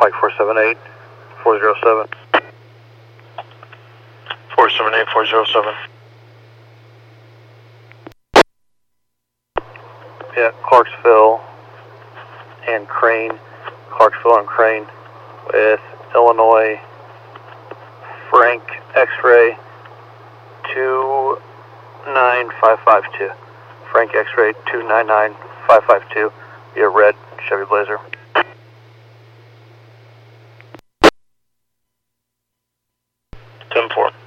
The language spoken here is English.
Mike 478, 407. 478, 407. Yeah, Clarksville and Crane. Clarksville and Crane with Illinois Frank X-ray 29552. Frank X-ray 299552. Via red Chevy Blazer. 10-4.